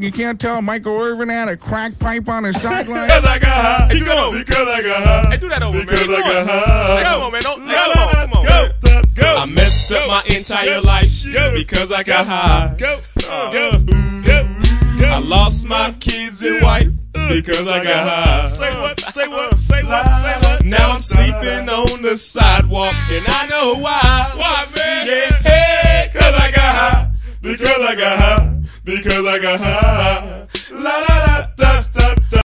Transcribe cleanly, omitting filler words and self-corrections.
You can't tell Michael Irvin had a crack pipe on his sideline. Because I got high. Keep going. Because I got high. Hey, do that over, Because man. I got high. Come on, man. Don't, Come on. Go. I messed up my entire life because I got high. Go. I lost my kids and wife because I got high. Say what? Say what? Say what? Say what? Now I'm sleeping on the sidewalk and I know why. Why, man? Yeah, hey, 'cause I got high. Because I got high. Because I got high.